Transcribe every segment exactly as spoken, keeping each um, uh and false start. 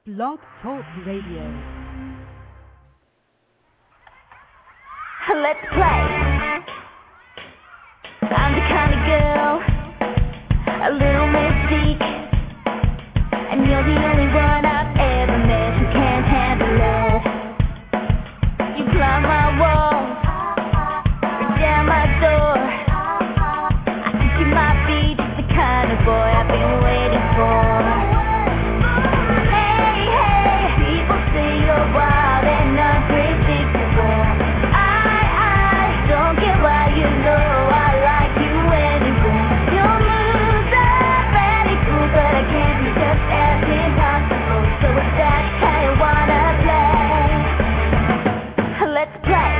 Blog Talk Radio. Let's play. I'm the kind of girl, a little mystique, and you're the only one I've ever met who can't handle it. You climb my walls, break down my door. I think you might be just the kind of boy I've been waiting for. Hey, hey, people say you're wild and unpredictable. Don't get why you know I like you anyway. Your moves are very cool, but I can't be just as impossible. So if that's how you wanna play, let's play.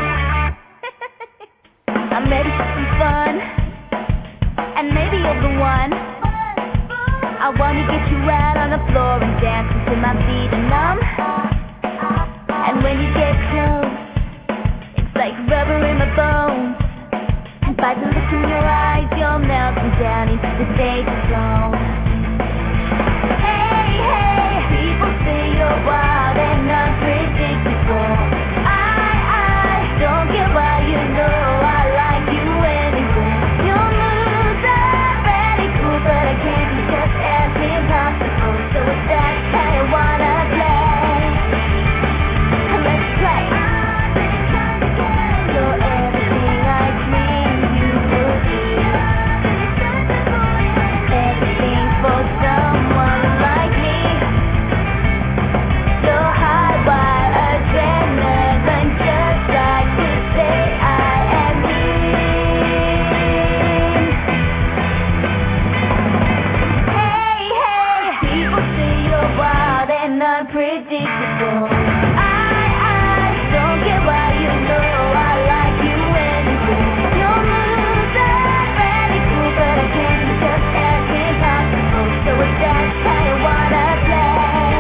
I'm ready for some fun, and maybe you're the one. I wanna get you out on the floor and dance until my feet are numb. And when you get close, like rubber in my bones, and by the look in your eyes, you're melting down into the danger zone. Hey, hey, people say you're wild and unpredictable. I, I don't get why you know I like you anyway. Your moves are very cool, but I can't be just as impossible. So if that's how you wanna play, let's play. Unpredictable. I, I don't get why you know I like you anyway. Your moves are very cool, but I can't be just as impossible. So if that's how you wanna play,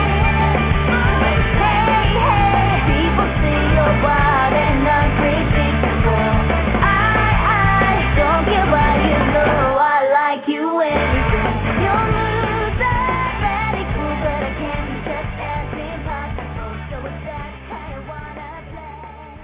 hey, hey, people say you're wild and unpredictable. I, I don't get why you know I like you anyway. Your moves are very cool, but I can't be just as impossible. So if that's how you wanna play.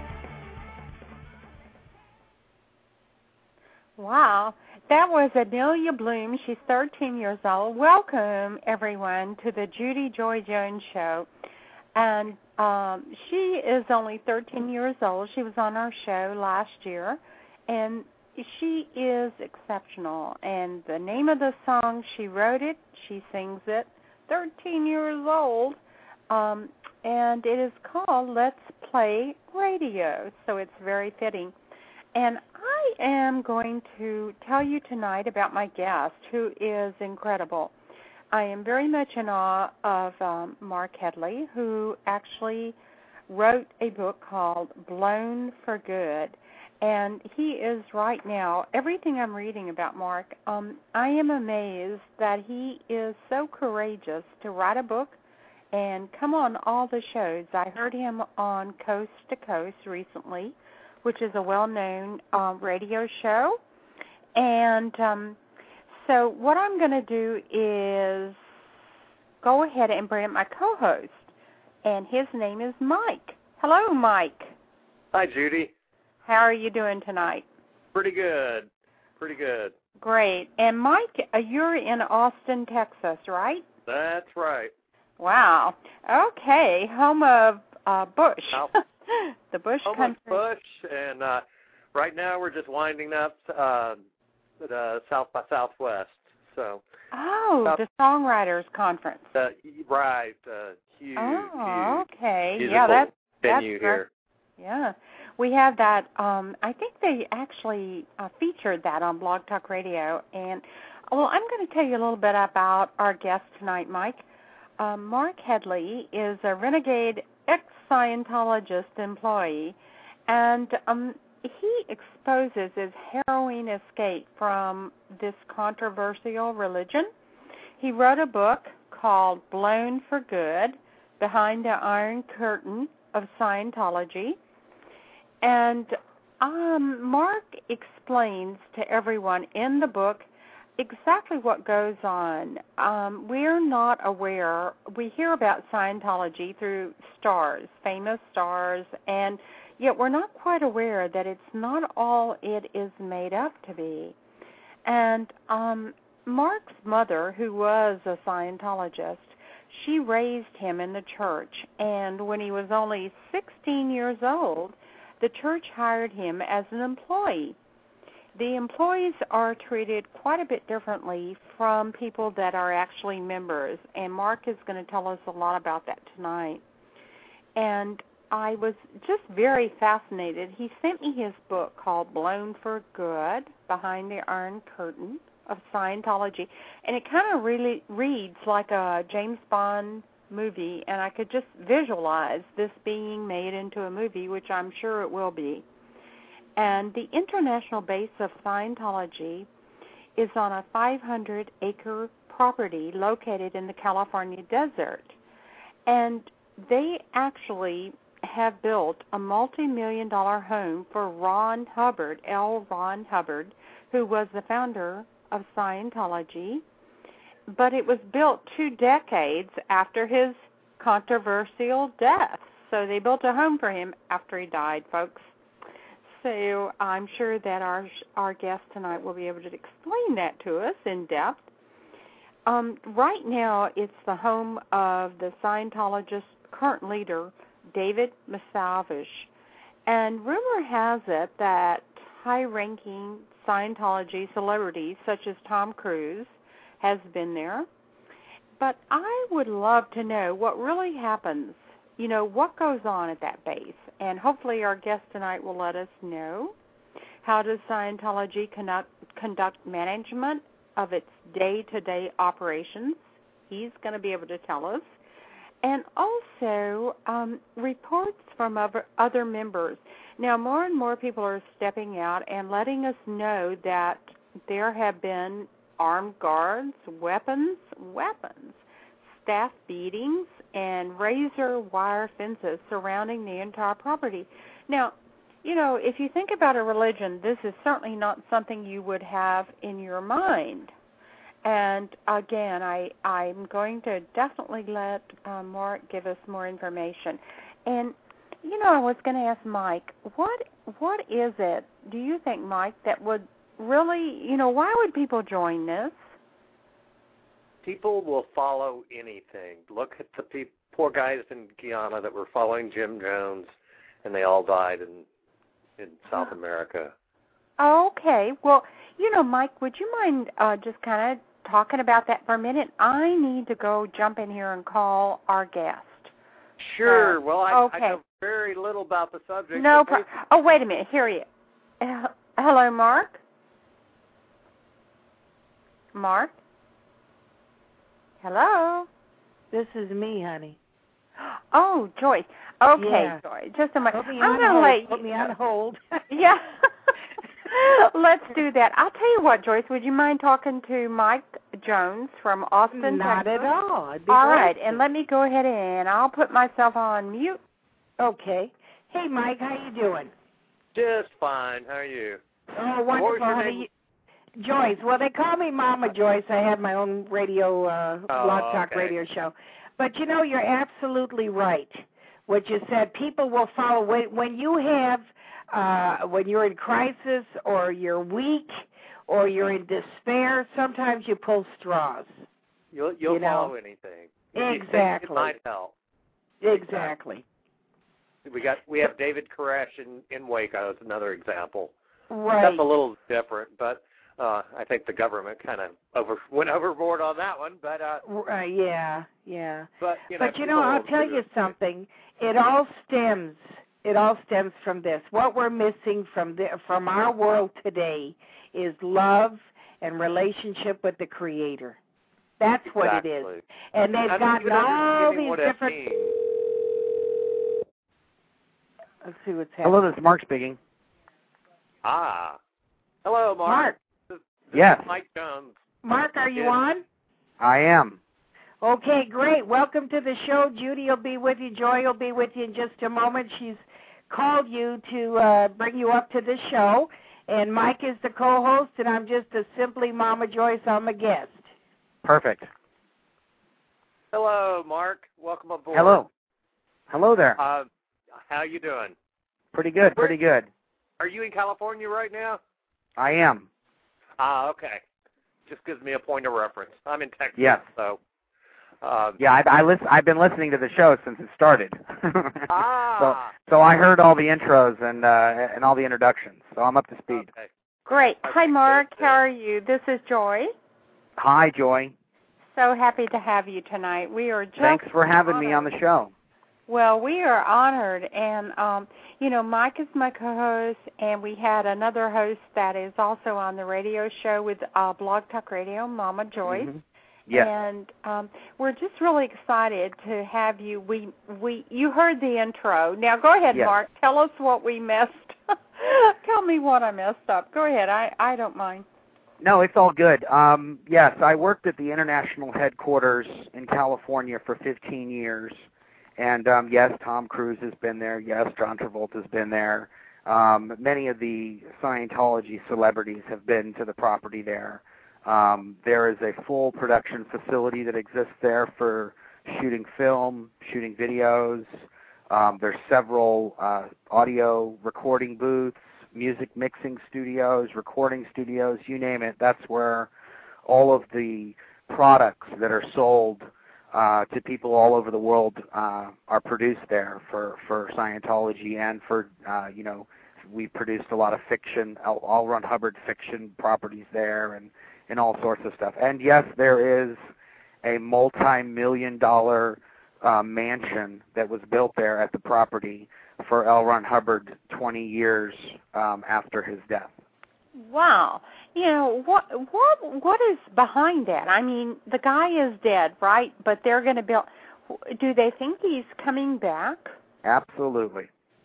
Wow, that was Adelia Bloom. She's thirteen years old. Welcome, everyone, to the Judy Joy Jones Show. And um, she is only thirteen years old. She was on our show last year, and she is exceptional. And the name of the song, she wrote it, she sings it, thirteen years old, um, and it is called Let's Play Radio, so it's very fitting. And I am going to tell you tonight about my guest, who is incredible. I am very much in awe of um, Mark Headley, who actually wrote a book called Blown for Good. And he is right now, everything I'm reading about Mark, um, I am amazed that he is so courageous to write a book and come on all the shows. I heard him on Coast to Coast recently, which is a well-known um, radio show. And um, so what I'm going to do is go ahead and bring up my co-host, and his name is Mike. Hello, Mike. Hi, Judy. How are you doing tonight? Pretty good. Pretty good. Great. And Mike, uh, you're in Austin, Texas, right? That's right. Wow. Okay. Home of uh, Bush. South, the Bush home country. of Bush, and uh, right now we're just winding up uh, the South by Southwest. So. Oh, South, the Songwriters Conference. Uh, right. Uh, huge, oh, huge. okay. Musical Yeah, that's venue that's here. Yeah. We have that, um, I think they actually uh, featured that on Blog Talk Radio. And, well, I'm going to tell you a little bit about our guest tonight, Mike. Um, Mark Headley is a renegade ex-Scientologist employee, and um, he exposes his harrowing escape from this controversial religion. He wrote a book called Blown for Good, Behind the Iron Curtain of Scientology. And um, Mark explains to everyone in the book exactly what goes on. Um, we're not aware. We hear about Scientology through stars, famous stars, and yet we're not quite aware that it's not all it is made up to be. And um, Mark's mother, who was a Scientologist, she raised him in the church, and when he was only sixteen years old, the church hired him as an employee. The employees are treated quite a bit differently from people that are actually members, and Mark is going to tell us a lot about that tonight. And I was just very fascinated. He sent me his book called Blown for Good, Behind the Iron Curtain of Scientology, and it kind of really reads like a James Bond movie, and I could just visualize this being made into a movie, which I'm sure it will be. And the international base of Scientology is on a five hundred acre property located in the California desert. And they actually have built a multi-million dollar home for Ron Hubbard, L. Ron Hubbard, who was the founder of Scientology. But it was built two decades after his controversial death. So they built a home for him after he died, folks. So I'm sure that our our guest tonight will be able to explain that to us in depth. Um, right now, it's the home of the Scientologist current leader, David Miscavige. And rumor has it that high-ranking Scientology celebrities such as Tom Cruise has been there. But I would love to know what really happens, you know, what goes on at that base. And hopefully our guest tonight will let us know. How does Scientology conduct, conduct management of its day-to-day operations? He's going to be able to tell us. And also um, reports from other, other members. Now, more and more people are stepping out and letting us know that there have been armed guards, weapons, weapons, staff beatings, and razor wire fences surrounding the entire property. Now, you know, if you think about a religion, this is certainly not something you would have in your mind. And again, I, I'm going to definitely let uh, Mark give us more information. And, you know, I was going to ask Mike, what what is it, do you think, Mike, that would really, you know, why would people join this? People will follow anything. Look at the pe- poor guys in Guyana that were following Jim Jones, and they all died in in South America. Okay. Well, you know, Mike, would you mind uh, just kind of talking about that for a minute? I need to go jump in here and call our guest. Sure. Uh, well, I, okay. I know very little about the subject. No problem. Oh, wait a minute. Here he is. Uh, hello, Mark? Mark? Hello? This is me, honey. Oh, Joyce. Okay, yeah. Joyce. Just a moment. Put me I'm on going to hold. let you. Put me on hold. Yeah. Let's do that. I'll tell you what, Joyce. Would you mind talking to Mike Jones from Austin, Not Texas? at all. I'd be all glad right, to. and let me go ahead and I'll put myself on mute. Okay. Hey, Mike, how you doing? Just fine. How are you? Oh, wonderful, What was your honey. name? Joyce. Well, they call me Mama Joyce. I have my own radio, uh, Oh, blog talk okay. radio show. But, you know, you're absolutely right. What you said, people will follow. When, when you have, uh, when you're in crisis or you're weak or you're in despair, sometimes you pull straws. You'll you'll you follow know? anything. Exactly. It might help. Exactly. We got we have David Koresh in, in Waco as another example. Right. That's a little different, but uh, I think the government kind of over went overboard on that one. But uh, Uh, yeah, yeah. but you know, But you know, I'll tell you something. It all stems. It all stems from this. What we're missing from the from our world today is love and relationship with the Creator. That's what exactly. it is. And they've I don't gotten even all understand these what that different. means. Let's see what's happening. Hello, this is Mark speaking. Ah, hello, Mark. Mark. This, this Yes. is Mike Jones. Mark, are you Yes. on? I am. Okay, great. Welcome to the show. Judy will be with you. Joy will be with you in just a moment. She's called you to uh, bring you up to the show. and Mike is the co-host, and I'm just a simply Mama Joyce. I'm a guest. Perfect. Hello, Mark. Welcome aboard. Hello. Hello there. Uh, how you doing? Pretty good, pretty good. Are you in California right now? I am. Ah, okay. Just gives me a point of reference. I'm in Texas, yes. so... Um, yeah, I, I listen, I've been listening to the show since it started. ah. So, so I heard all the intros and uh, and all the introductions, so I'm up to speed. Okay. Great. Okay, Hi, Mark. good, How are you? This is Joy. Hi, Joy. So happy to have you tonight. We are just Thanks for having honored. me on the show. Well, we are honored, and, um, you know, Mike is my co-host, and we had another host that is also on the radio show with uh, Blog Talk Radio, Mama Joyce. Mm-hmm. Yes. And um, we're just really excited to have you. We we you heard the intro. Now go ahead, yes. Mark. Tell us what we missed. Tell me what I messed up. Go ahead. I, I don't mind. No, it's all good. Um, yes, I worked at the international headquarters in California for fifteen years. And, um, yes, Tom Cruise has been there. Yes, John Travolta's been there. Um, many of the Scientology celebrities have been to the property there. Um, there is a full production facility that exists there for shooting film, shooting videos. Um, there's several uh, audio recording booths, music mixing studios, recording studios, you name it. That's where all of the products that are sold uh, to people all over the world uh, are produced there for, for Scientology and for, uh, you know, we produced a lot of fiction, L. Ron Hubbard fiction properties there, and and all sorts of stuff. And yes, there is a multi-million dollar uh, mansion that was built there at the property for L. Ron Hubbard twenty years um, after his death. Wow. You know, what what what is behind that? I mean, the guy is dead, right? But they're going to build. Do they think he's coming back? Absolutely.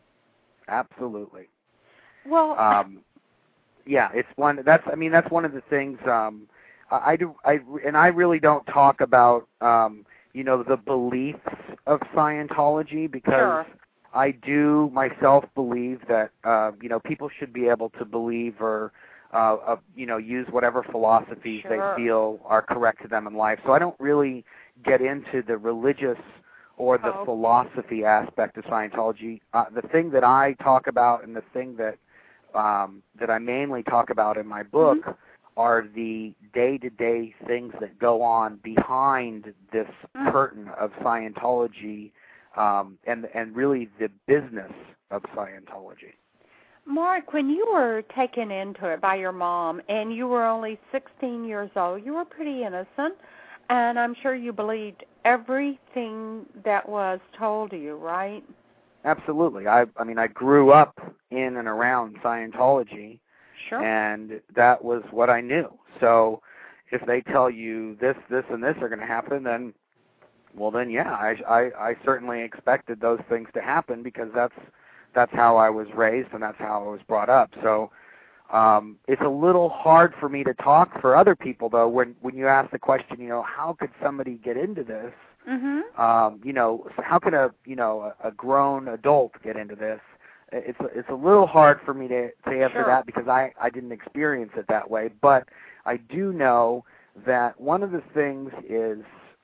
Absolutely. Well, um, yeah, it's one. That's I mean, that's one of the things. Um, I, I do. I and I really don't talk about um, you know the beliefs of Scientology because sure. I do myself believe that uh, you know people should be able to believe or uh, uh, you know use whatever philosophies sure. they feel are correct to them in life. So I don't really get into the religious or the oh. philosophy aspect of Scientology. Uh, the thing that I talk about and the thing that um, that I mainly talk about in my book mm-hmm. are the day-to-day things that go on behind this mm-hmm. curtain of Scientology um, and and really the business of Scientology. Mark, when you were taken into it by your mom and you were only sixteen years old, you were pretty innocent, and I'm sure you believed everything that was told to you, right? Absolutely. I I mean, I grew up in and around Scientology, sure. and that was what I knew. So if they tell you this, this, and this are going to happen, then, well, then, yeah, I, I, I certainly expected those things to happen because that's that's how I was raised and that's how I was brought up. So um, it's a little hard for me to talk for other people, though, when, when you ask the question, you know, how could somebody get into this? Mm-hmm. Um, you know, how can a you know a, a grown adult get into this? It's it's a little hard for me to, to answer sure. that because I, I didn't experience it that way. But I do know that one of the things is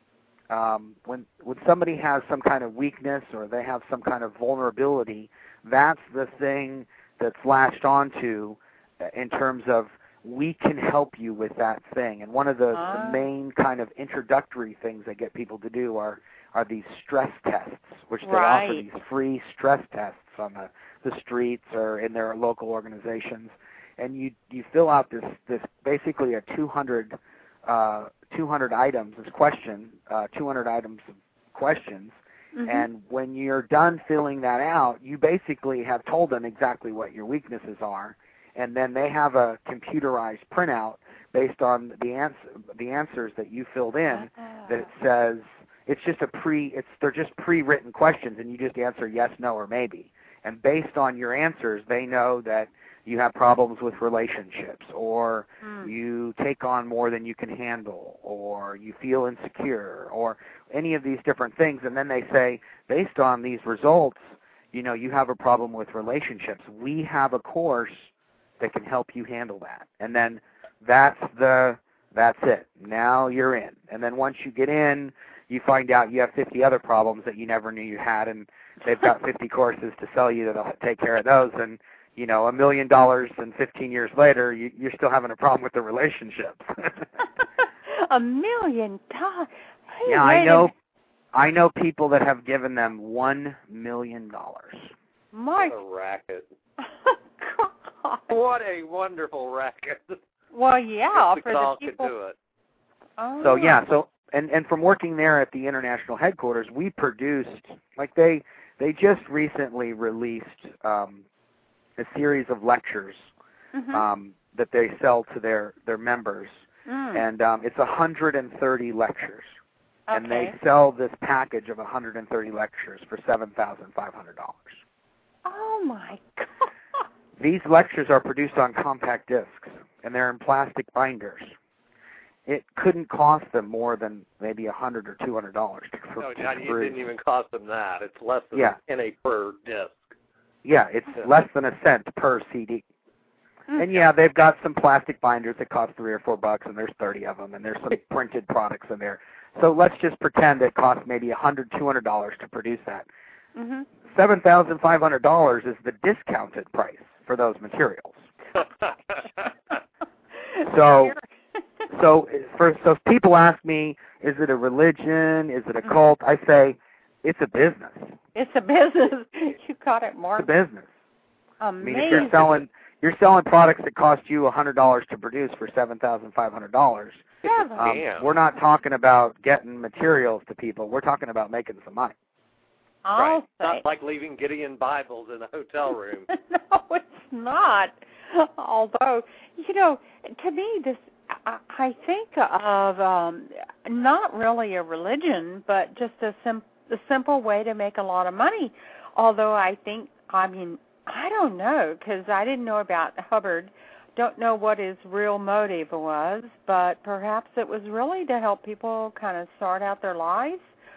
um, when when somebody has some kind of weakness or they have some kind of vulnerability, that's the thing that's latched onto in terms of we can help you with that thing. And one of the, ah. the main kind of introductory things I get people to do are, are these stress tests, which they right. offer these free stress tests on the, the streets or in their local organizations. And you you fill out this, this basically a two hundred, uh, two hundred items, this question, uh, two hundred items of questions. Mm-hmm. And when you're done filling that out, you basically have told them exactly what your weaknesses are. And then they have a computerized printout based on the ans- the answers that you filled in that it says it's just a pre it's they're just pre-written questions and you just answer yes, no, or maybe. And based on your answers, they know that you have problems with relationships or mm. you take on more than you can handle or you feel insecure or any of these different things. And then they say, based on these results, you know, you have a problem with relationships. We have a course that can help you handle that. And then that's the that's it. Now you're in. And then once you get in, you find out you have fifty other problems that you never knew you had, and they've got fifty courses to sell you that'll take care of those. And, you know, a million dollars and fifteen years later, you, you're still having a problem with the relationships. A million dollars? Hey, yeah, I know. I know people that have given them one million dollars. My What a racket! God. What a wonderful racket! Well, yeah, If for we all the could people. do it. Oh. So yeah, so and and from working there at the international headquarters, we produced like they they just recently released um, a series of lectures Mhm. um, that they sell to their their members, Mm. and um, it's one hundred thirty lectures. Okay. And they sell this package of one hundred thirty lectures for seven thousand five hundred dollars. Oh my God. These lectures are produced on compact discs, and they're in plastic binders. It couldn't cost them more than maybe a hundred or two hundred dollars to No, to not, it produce. didn't even cost them that. It's less than Yeah. a penny per disc. Yeah, it's Yeah. less than a cent per C D. Mm. And yeah, they've got some plastic binders that cost three or four bucks, and there's thirty of them, and there's some printed products in there. So let's just pretend it costs maybe a hundred, two hundred dollars to produce that. Mhm. Seven thousand five hundred dollars is the discounted price for those materials. So, so for so if people ask me, is it a religion? Is it a cult? I say, it's a business. It's a business. You got it, It's Mark. a business. I Amazing. mean, if you're selling you're selling products that cost you a hundred dollars to produce for seven thousand five hundred dollars, Seven. um, Damn. we're not talking about getting materials to people. We're talking about making some money. I'll Right. It's say. not like leaving Gideon Bibles in a hotel room. No, it's not. Although, you know, to me, this I, I think of um, not really a religion, but just a, sim- a simple way to make a lot of money. Although I think, I mean, I don't know, because I didn't know about Hubbard. Don't know what his real motive was, but perhaps it was really to help people kind of start out their lives.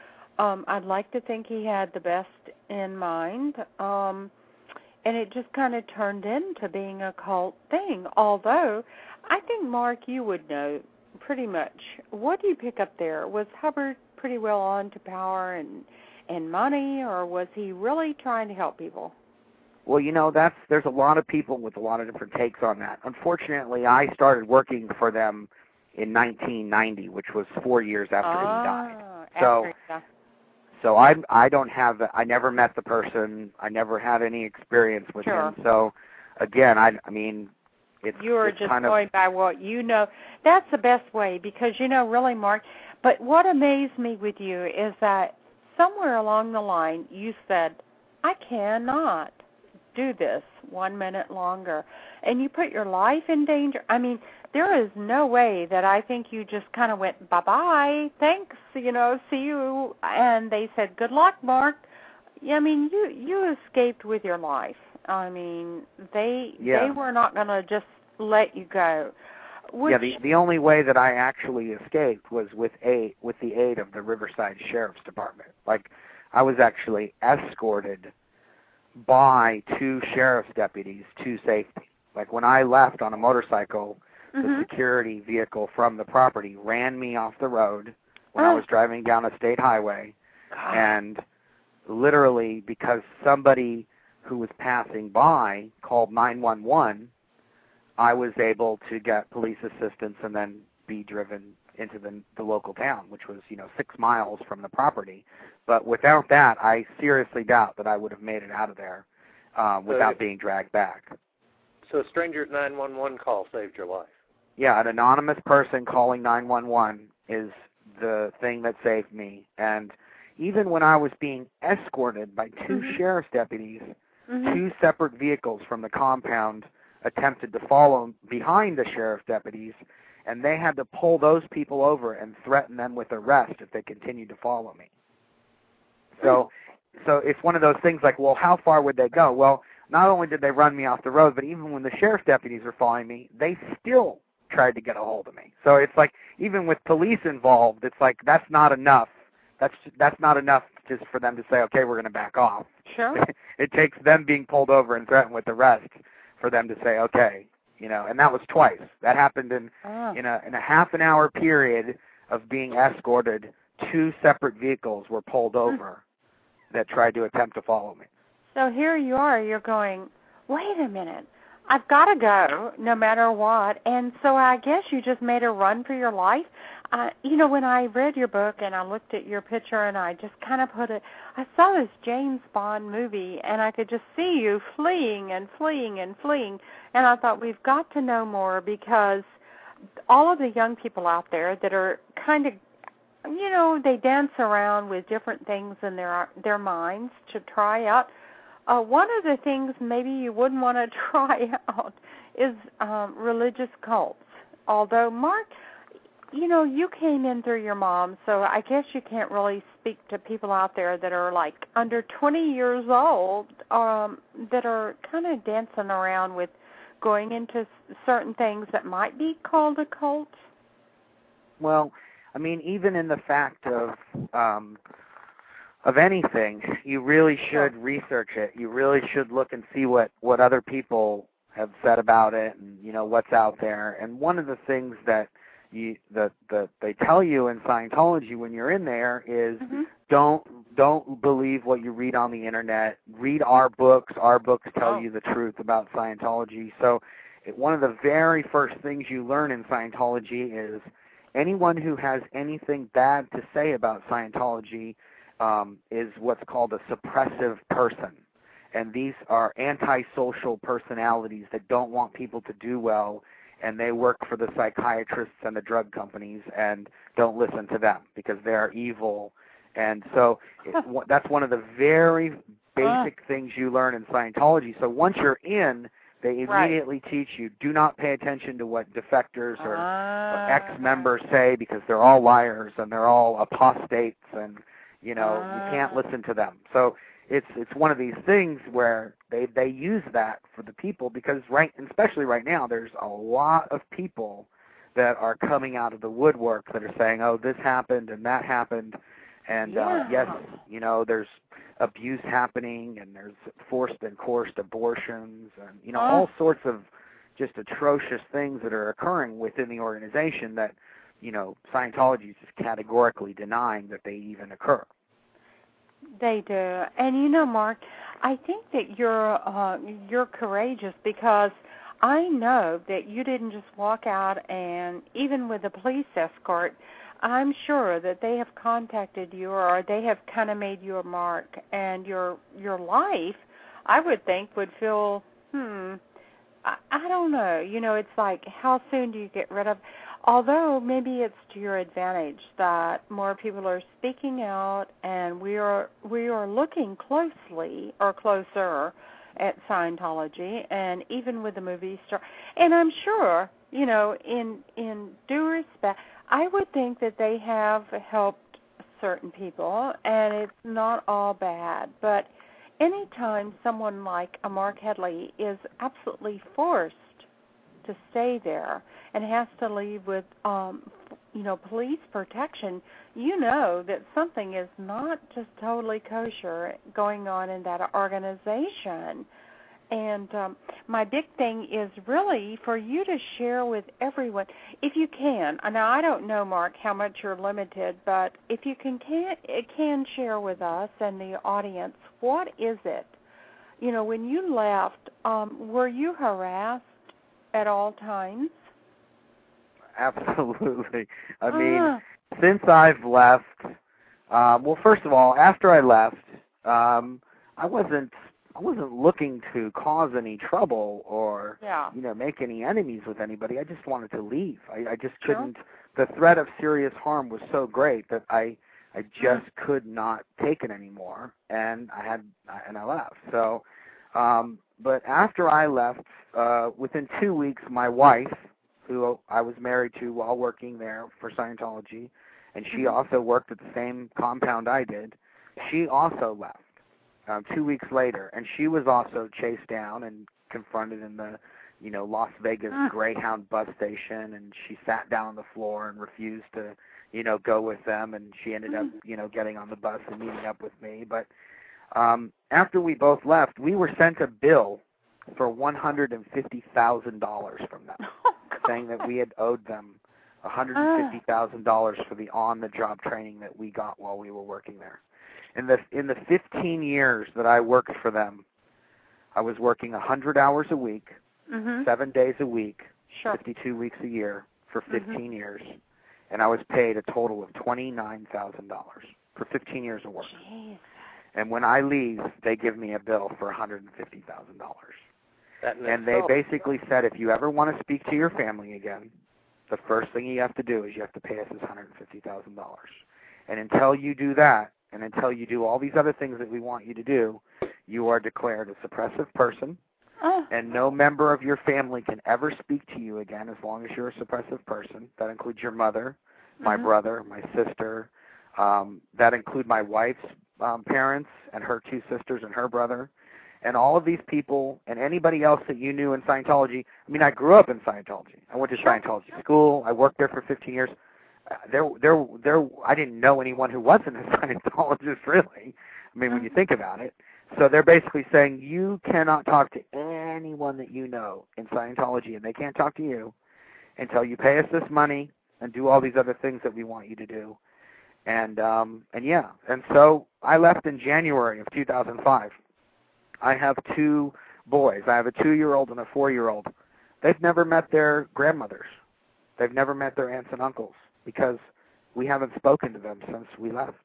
Um, I'd like to think he had the best in mind. Um, and it just kind of turned into being a cult thing. Although, I think, Mark, you would know pretty much. What do you pick up there? Was Hubbard pretty well on to power and, and money, or was he really trying to help people? Well, you know, that's there's a lot of people with a lot of different takes on that. Unfortunately, I started working for them in nineteen ninety, which was four years after ah, he died. So, after he died. so I I don't have I never met the person. I never had any experience with Sure. him. So, again, I I mean, it's You are it's just kind going of by what you know. That's the best way because, you know, really, Mark, but what amazed me with you is that somewhere along the line you said, I cannot do this one minute longer. And you put your life in danger. I mean, there is no way that I think you just kind of went, bye-bye, thanks, you know, see you. And they said, good luck, Mark. I mean, you, you escaped with your life. I mean, they Yeah. they were not going to just let you go. Which, yeah. The the only way that I actually escaped was with a with the aid of the Riverside Sheriff's Department. Like, I was actually escorted by two sheriff's deputies to safety. Like, when I left on a motorcycle, the Mhm. security vehicle from the property ran me off the road when I Oh. was driving down a state highway, God. and literally because somebody who was passing by called nine one one, I was able to get police assistance and then be driven into the the local town, which was, you know, six miles from the property. But without that, I seriously doubt that I would have made it out of there um, without So- being dragged back. So a stranger's nine one one call saved your life. Yeah, an anonymous person calling nine one one is the thing that saved me. And even when I was being escorted by two Mhm. sheriff's deputies, Mhm. two separate vehicles from the compound attempted to follow behind the sheriff's deputies, and they had to pull those people over and threaten them with arrest if they continued to follow me. So, so it's one of those things like, well, how far would they go? Well, not only did they run me off the road, but even when the sheriff's deputies were following me, they still tried to get a hold of me. So it's like, even with police involved, it's like, that's not enough. That's that's not enough just for them to say, okay, we're going to back off. Sure. It takes them being pulled over and threatened with arrest for them to say, okay, You know, and that was twice. That happened in Oh. in a in a half an hour period of being escorted. Two separate vehicles were pulled over that tried to attempt to follow me. So here you are. You're going, wait a minute. I've got to go no matter what. And so I guess you just made a run for your life. Uh, you know, when I read your book and I looked at your picture and I just kind of put it, I saw this James Bond movie and I could just see you fleeing and fleeing and fleeing. And I thought, we've got to know more, because all of the young people out there that are kind of, you know, they dance around with different things in their their minds to try out. Uh, one of the things maybe you wouldn't want to try out is um, religious cults. Although, Mark, you know, you came in through your mom, so I guess you can't really speak to people out there that are like under twenty years old, um, that are kind of dancing around with going into certain things that might be called a cult. Well, I mean, even in the fact of um, of anything, you really should Sure. research it. You really should look and see what, what other people have said about it, and you know what's out there. And one of the things that you that that they tell you in Scientology when you're in there is Mm-hmm. don't don't believe what you read on the internet. Read our books. Our books tell Oh. you the truth about Scientology. So it, one of the very first things you learn in Scientology is anyone who has anything bad to say about Scientology um, is what's called a suppressive person. And these are antisocial personalities that don't want people to do well, and they work for the psychiatrists and the drug companies and don't listen to them because they're evil. And so it, that's one of the very basic things you learn in Scientology. So once you're in, they immediately Right. teach you, do not pay attention to what defectors or, Ah. or ex-members say, because they're all liars and they're all apostates, and you know Ah. you can't listen to them. So it's it's one of these things where they they use that for the people, because right, especially right now, there's a lot of people that are coming out of the woodwork that are saying, oh, this happened and that happened, and uh, Yeah. yes, you know, there's abuse happening, and there's forced and coerced abortions, and you know Oh. all sorts of just atrocious things that are occurring within the organization that, you know, Scientology is just categorically denying that they even occur. They do. And you know, Mark, I think that you're uh, you're courageous, because I know that you didn't just walk out and, even with a police escort, I'm sure that they have contacted you, or they have kind of made you a mark, and your your life, I would think, would feel, hmm, I, I don't know. You know, it's like, how soon do you get rid of? Although maybe it's to your advantage that more people are speaking out, and we are we are looking closely or closer at Scientology, and even with the movie star. And I'm sure, you know, in in due respect, I would think that they have helped certain people, and it's not all bad. But anytime someone like a Mark Headley is absolutely forced to stay there and has to leave with, um, you know, police protection, you know that something is not just totally kosher going on in that organization. And um, my big thing is really for you to share with everyone, if you can. Now, I don't know, Mark, how much you're limited, but if you can can, can share with us and the audience, what is it? You know, when you left, um, were you harassed at all times? Absolutely. I mean, Ah. since I've left, um, well, first of all, after I left, um, I wasn't I wasn't looking to cause any trouble or Yeah. you know make any enemies with anybody. I just wanted to leave. I, I just Sure. couldn't. The threat of serious harm was so great that I I just Mm. could not take it anymore, and I had and I left. So, um, but after I left, uh, within two weeks, my wife, who I was married to while working there for Scientology, and she Mhm. also worked at the same compound I did, she also left um, two weeks later, and she was also chased down and confronted in the, you know, Las Vegas Ah. Greyhound bus station, and she sat down on the floor and refused to, you know, go with them, and she ended up, you know, getting on the bus and meeting up with me. But um, after we both left, we were sent a bill for one hundred fifty thousand dollars from them, oh, saying that we had owed them one hundred fifty thousand dollars for the on-the-job training that we got while we were working there. In the in the fifteen years that I worked for them, I was working one hundred hours a week, mm-hmm. seven days a week, sure. fifty-two weeks a year for fifteen mm-hmm. years, and I was paid a total of twenty-nine thousand dollars for fifteen years of work. Jeez. And when I leave, they give me a bill for one hundred fifty thousand dollars. And they itself. basically said, if you ever want to speak to your family again, the first thing you have to do is you have to pay us this one hundred fifty thousand dollars. And until you do that, and until you do all these other things that we want you to do, you are declared a suppressive person, oh. and no member of your family can ever speak to you again as long as you're a suppressive person. That includes your mother, my mm-hmm. brother, my sister. Um, that include my wife's um, parents and her two sisters and her brother. And all of these people and anybody else that you knew in Scientology. I mean, I grew up in Scientology. I went to sure. Scientology school. I worked there for fifteen years. Uh, there, there, there. I didn't know anyone who wasn't a Scientologist, really. I mean, when you think about it. So they're basically saying you cannot talk to anyone that you know in Scientology, and they can't talk to you until you pay us this money and do all these other things that we want you to do. And um, and yeah, and so I left in January of two thousand five. I have two boys. I have a two-year-old and a four-year-old. They've never met their grandmothers. They've never met their aunts and uncles because we haven't spoken to them since we left.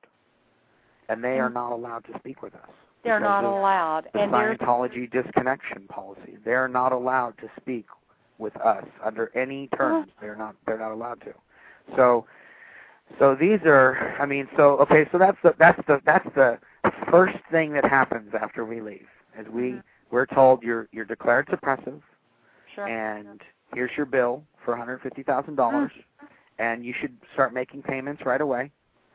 And they are not allowed to speak with us. They're not allowed. The and Scientology disconnection policy. They're not allowed to speak with us under any terms. Oh. They're not. They're not allowed to. So, so these are. I mean, so okay. So that's the that's the that's the first thing that happens after we leave. Is we mm-hmm. we're told you're you're declared suppressive, sure. and here's your bill for one hundred fifty thousand dollars, mm-hmm. and you should start making payments right away.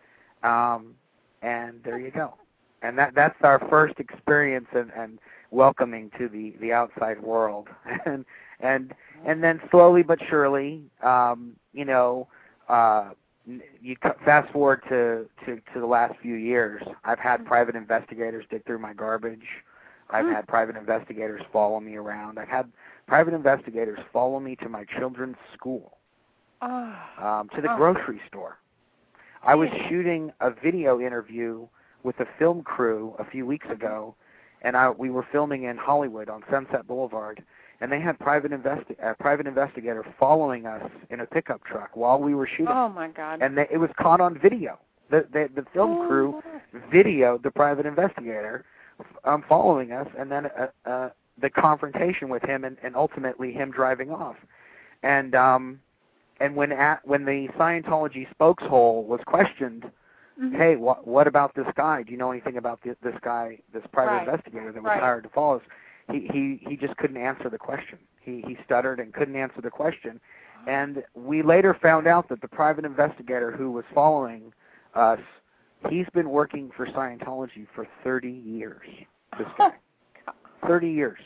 Um, and there you go. And that that's our first experience and, and welcoming to the, the outside world. and and and then slowly but surely, um, you know, uh, you fast forward to, to, to the last few years. I've had private investigators dig through my garbage. I've had private investigators follow me around. I've had private investigators follow me to my children's school, oh. um, to the oh. grocery store. I was shooting a video interview with a film crew a few weeks ago, and I, we were filming in Hollywood on Sunset Boulevard, and they had private investi- a private investigator following us in a pickup truck while we were shooting. Oh, my God. And they, it was caught on video. The, the, the film oh. crew videoed the private investigator um, following us, and then uh, uh, the confrontation with him, and, and ultimately him driving off. And um, and when at, when the Scientology spokeshole was questioned, mm-hmm. hey, what what about this guy? Do you know anything about this, this guy, this private right. investigator that was right. hired to follow us? He, he he just couldn't answer the question. He he stuttered and couldn't answer the question. And we later found out that the private investigator who was following us, he's been working for Scientology for thirty years, this guy. thirty years.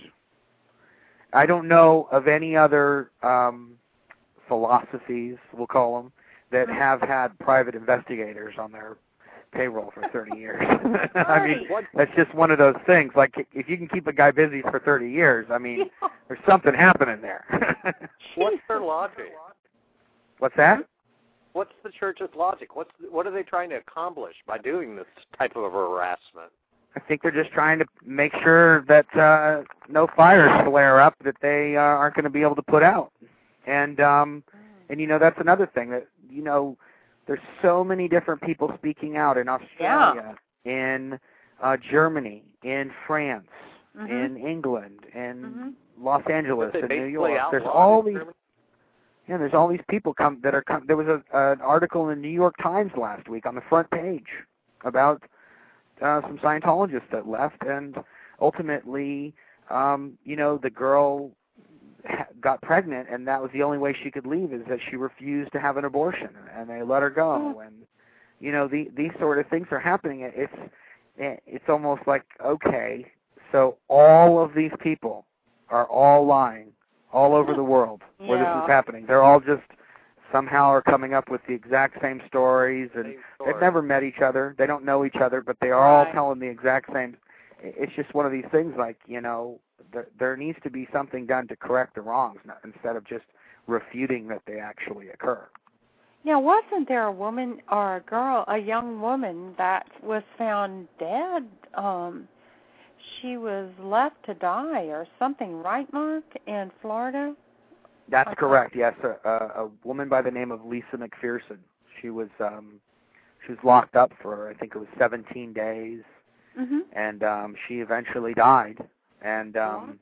I don't know of any other um, philosophies, we'll call them, that have had private investigators on their payroll for thirty years. I mean, that's just one of those things. Like, if you can keep a guy busy for thirty years, I mean, yeah. there's something happening there. What's their logic? What's that? What's the church's logic? What's what are they trying to accomplish by doing this type of harassment? I think they're just trying to make sure that uh, no fires flare up that they uh, aren't going to be able to put out. And, um, and you know, that's another thing that, you know, there's so many different people speaking out in Australia, yeah. in uh, Germany, in France, mm-hmm. in England, in mm-hmm. Los Angeles, in New York. There's outlawed all in these, Germany? yeah. There's all these people come that are come. There was a, an article in the New York Times last week on the front page about uh, some Scientologists that left, and ultimately, um, you know, the girl got pregnant, and that was the only way she could leave, is that she refused to have an abortion, and they let her go. Oh. And you know, the, these sort of things are happening. It's it's almost like, okay, so all of these people are all lying all over the world where yeah. this is happening. They're all just somehow are coming up with the exact same stories, and same story. They've never met each other. They don't know each other, but they are right. all telling the exact same. It's just one of these things, like, you know, there, there needs to be something done to correct the wrongs, not, instead of just refuting that they actually occur. Now, wasn't there a woman or a girl, a young woman that was found dead? Um, she was left to die or something, right, Mark, in Florida? That's correct. Yes, a, a, a woman by the name of Lisa McPherson. She was um, she was locked up for I think it was seventeen days, mm-hmm. and um, she eventually died. And um,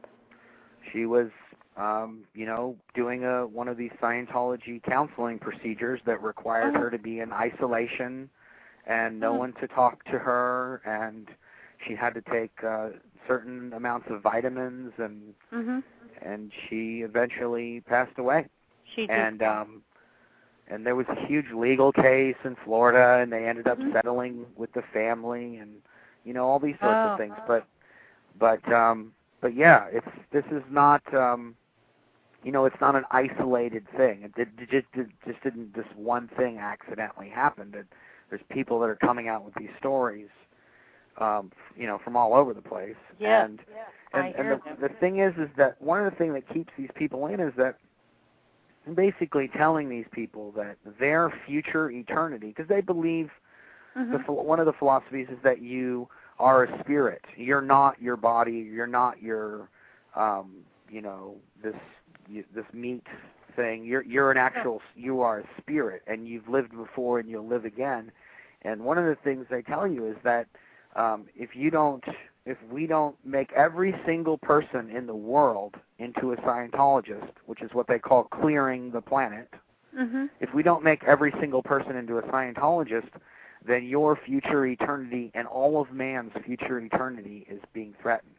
she was, um, you know, doing a one of these Scientology counseling procedures that required oh. her to be in isolation and no oh. one to talk to her, and she had to take uh, certain amounts of vitamins, and mm-hmm. and she eventually passed away. She did. And um, and there was a huge legal case in Florida, and they ended up mm-hmm. settling with the family, and you know all these sorts oh. of things, but. But um, but yeah, it's this is not um, you know it's not an isolated thing. It, did, it just it just didn't this one thing accidentally happen. It, there's people that are coming out with these stories, um, you know, from all over the place. Yeah. And yeah. and, and the, the thing is, is that one of the things that keeps these people in is that I'm basically telling these people that their future eternity, because they believe mm-hmm. the, one of the philosophies is that you are a spirit. You're not your body. You're not your, um, you know, this you, this meat thing. You're you're an actual. You are a spirit, and you've lived before, and you'll live again. And one of the things they tell you is that um, if you don't, if we don't make every single person in the world into a Scientologist, which is what they call clearing the planet, mm-hmm. if we don't make every single person into a Scientologist, then your future eternity and all of man's future eternity is being threatened.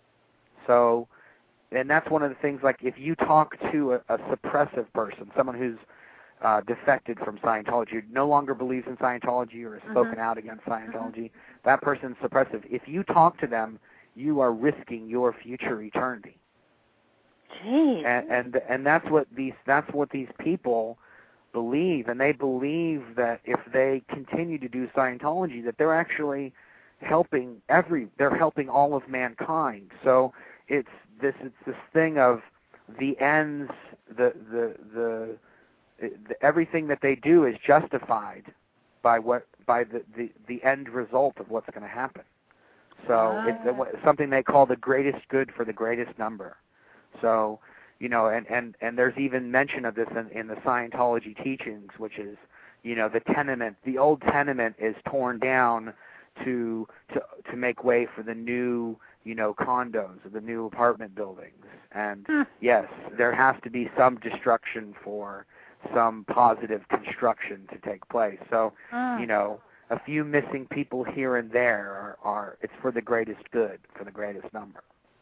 So, and that's one of the things, like if you talk to a, a suppressive person, someone who's uh, defected from Scientology, who no longer believes in Scientology or has spoken mm-hmm. out against Scientology, that person's suppressive. If you talk to them, you are risking your future eternity. Jeez. And, and and that's what these that's what these people believe, and they believe that if they continue to do Scientology, that they're actually helping every they're helping all of mankind. So it's this it's this thing of the ends, the the the, the everything that they do is justified by what by the the, the end result of what's going to happen. So ah. it's something they call the greatest good for the greatest number. So you know, and, and, and there's even mention of this in, in the Scientology teachings, which is, you know, the tenement, the old tenement is torn down to to to make way for the new, you know, condos, or the new apartment buildings. And hmm. yes, there has to be some destruction for some positive construction to take place. So, hmm. you know, a few missing people here and there are, are it's for the greatest good, for the greatest number.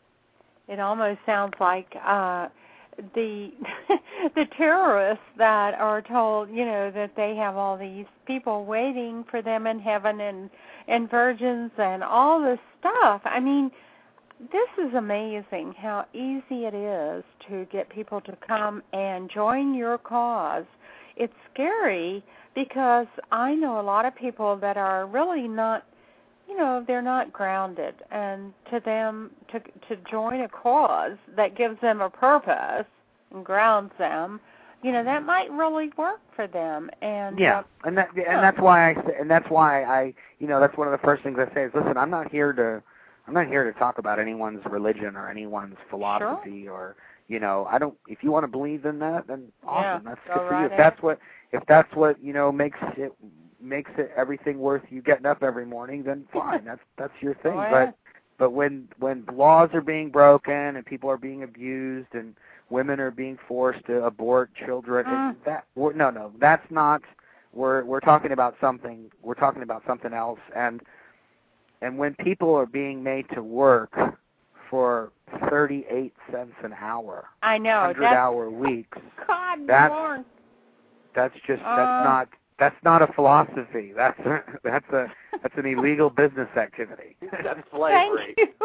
It almost sounds like uh, the the terrorists that are told, you know, that they have all these people waiting for them in heaven, and and virgins and all this stuff. I mean, this is amazing how easy it is to get people to come and join your cause. It's scary because I know a lot of people that are really not, you know, they're not grounded, and to them, to to join a cause that gives them a purpose and grounds them, you know, that might really work for them. And yeah, uh, and that and that's why I and that's why I, you know, that's one of the first things I say is, listen, I'm not here to, I'm not here to talk about anyone's religion or anyone's philosophy sure. or, you know, I don't. If you want to believe in that, then awesome, yeah, that's go good for right you. If ahead. that's what, if that's what you know makes it. makes it everything worth you getting up every morning, then fine. That's that's your thing. Oh, yeah. But but when when laws are being broken and people are being abused and women are being forced to abort children, Mm. that we're, no no that's not. We're we're talking about something. We're talking about something else. And and when people are being made to work for thirty-eight cents an hour, I know hundred-hour weeks, God, that's Lord. that's just Uh, that's not. That's not a philosophy. That's a, that's a that's an illegal business activity. That's slavery. Thank you.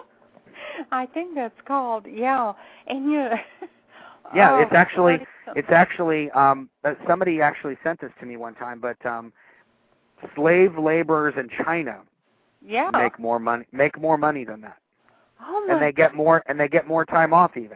I think that's called yeah, and you. Yeah, oh, it's actually God. it's actually um somebody actually sent this to me one time, but um slave laborers in China yeah. make more money make more money than that. Oh my and they get more and they get more time off even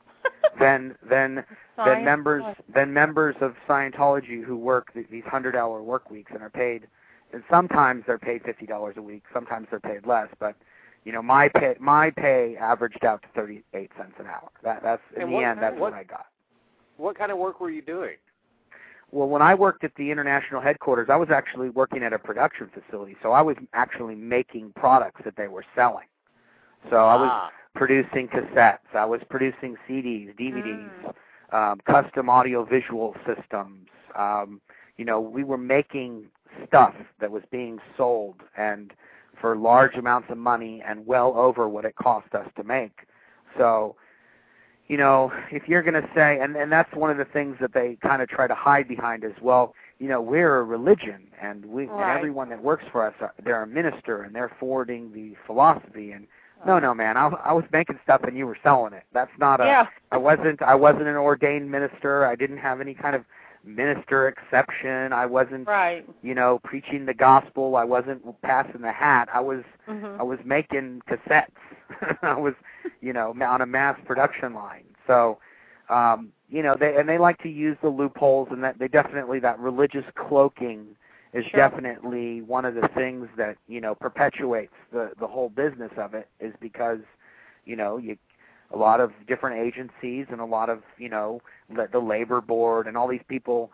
than than than members than members of Scientology who work th- these hundred-hour work weeks and are paid. And sometimes they're paid fifty dollars a week. Sometimes they're paid less. But you know, my pay my pay averaged out to thirty-eight cents an hour. That that's in and the what, end that's what, what I got. What kind of work were you doing? Well, when I worked at the international headquarters, I was actually working at a production facility, so I was actually making products that they were selling. So I was Ah. producing cassettes, I was producing C Ds, D V Ds, Mm. um, custom audio-visual systems. Um, you know, we were making stuff that was being sold, and for large amounts of money and well over what it cost us to make. So, you know, if you're going to say, and, and that's one of the things that they kind of try to hide behind as well, you know, we're a religion, and we Right. and everyone that works for us, are, they're a minister, and they're forwarding the philosophy. And no, no, man, I, I was making stuff, and you were selling it. That's not a. Yeah. I wasn't. I wasn't an ordained minister. I didn't have any kind of minister exception. I wasn't, Right. you know, preaching the gospel. I wasn't passing the hat. I was. Mm-hmm. I was making cassettes. I was, you know, on a mass production line. So, um, you know, they and they like to use the loopholes, and that they definitely that religious cloaking is Sure. definitely one of the things that, you know, perpetuates the the whole business of it, is because, you know, you a lot of different agencies and a lot of, you know, the, the labor board and all these people.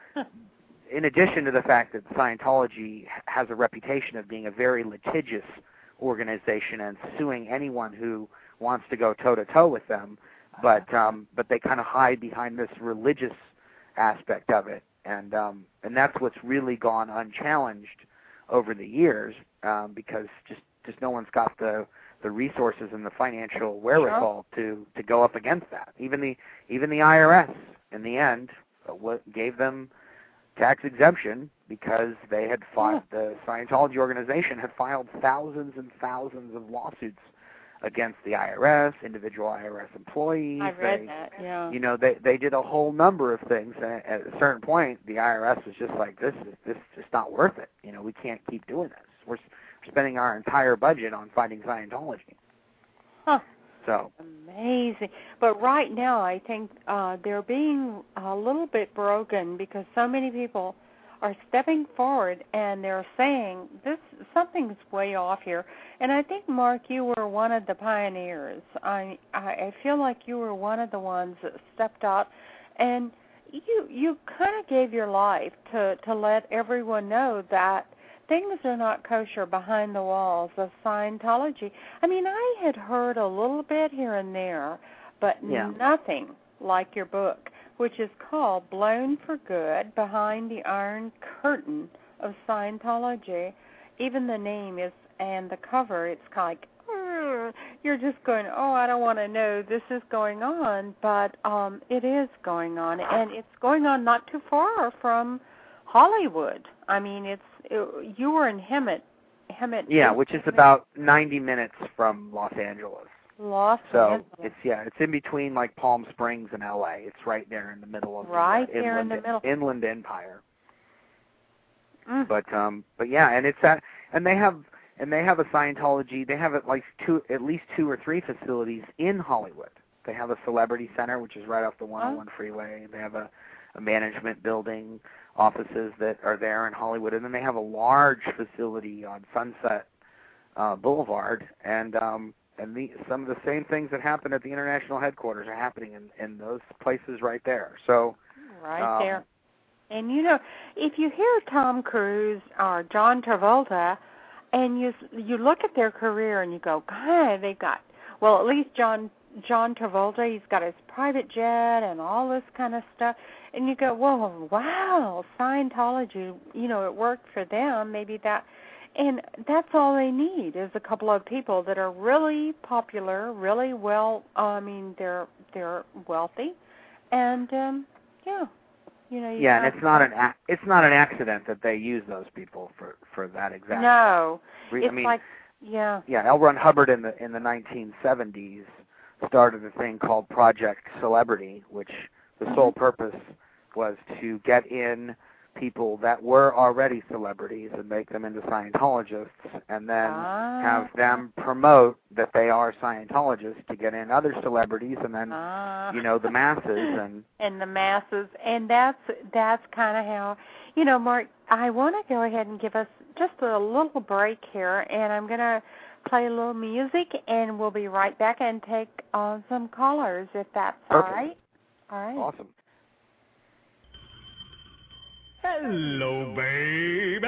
In addition to the fact that Scientology has a reputation of being a very litigious organization and suing anyone who wants to go toe-to-toe with them, but um, but they kind of hide behind this religious aspect of it, and um, and that's what's really gone unchallenged over the years, um, because just, just no one's got the the resources and the financial wherewithal to, to go up against that. Even the even the I R S in the end uh, what gave them tax exemption because they had filed, the Scientology organization had filed thousands and thousands of lawsuits against the I R S, individual I R S employees. I read they, that, yeah. You know, they they did a whole number of things, and at a certain point, the I R S was just like, this is this is just not worth it. You know, we can't keep doing this. We're spending our entire budget on fighting Scientology. Huh. So amazing. But right now, I think uh, they're being a little bit broken because so many people are stepping forward and they're saying this something's way off here. And I think, Mark, you were one of the pioneers. I I feel like you were one of the ones that stepped up, and you you kind of gave your life to to let everyone know that things are not kosher behind the walls of Scientology. I mean, I had heard a little bit here and there, but yeah. nothing like your book, which is called Blown for Good, Behind the Iron Curtain of Scientology. Even the name is, and the cover, it's kind of like, you're just going, oh, I don't want to know this is going on, but um, it is going on, and it's going on not too far from Hollywood. I mean, it's it, you were in Hemet, Hemet. Yeah, which is about ninety minutes from Los Angeles. Los so Angeles. it's yeah, it's in between like Palm Springs and L A. It's right there in the middle of right the uh, there inland, in the middle. inland empire. Mm. But um, but yeah, and it's that, and they have and they have a Scientology. They have at like two, at least two or three facilities in Hollywood. They have a Celebrity Center, which is right off the one oh one oh. freeway. They have a, a management building, offices that are there in Hollywood, and then they have a large facility on Sunset uh, Boulevard, and um, and the, some of the same things that happen at the international headquarters are happening in, in those places right there. So right um, there. And you know, if you hear Tom Cruise or John Travolta, and you you look at their career and you go, God, they got well. At least John John Travolta, he's got his private jet and all this kind of stuff. And you go, whoa, wow, Scientology, you know, it worked for them. Maybe that, and that's all they need is a couple of people that are really popular, really well. I mean, they're they're wealthy, and um, yeah, you know. You yeah, and it's not an a- it's not an accident that they use those people for, for that exact. No, re- it's I mean, like yeah. Yeah, L. Ron Hubbard in the in the nineteen seventies started a thing called Project Celebrity, which the sole purpose was to get in people that were already celebrities and make them into Scientologists, and then ah. have them promote that they are Scientologists to get in other celebrities, and then ah. you know the masses and and the masses, and that's that's kind of how, you know, Mark. I want to go ahead and give us just a little break here, and I'm going to play a little music, and we'll be right back and take on some callers if that's Perfect. all right. All right. Awesome. Hello, baby.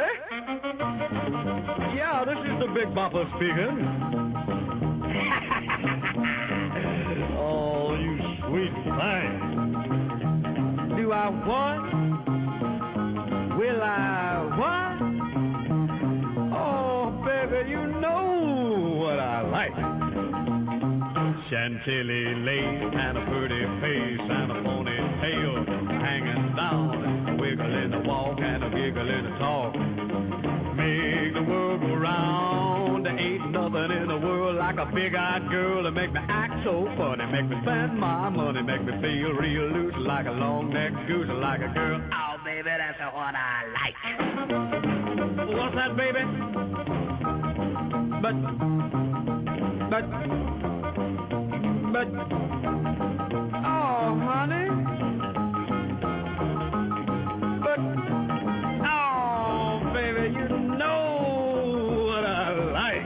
Yeah, this is the Big Bopper speaking. Oh, you sweet thing. Do I what? Will I what? Oh, baby, you know what I like. Chantilly lace and a pretty face and a ponytail hanging down, a wiggle in the walk and a giggle in the talk. Make the world go round. There ain't nothing in the world like a big-eyed girl to make me act so funny, make me spend my money, make me feel real loose like a long-necked goose, like a girl. Oh, baby, that's what I like. What's that, baby? But, but, but, oh, honey. But, oh, baby, you know what I like.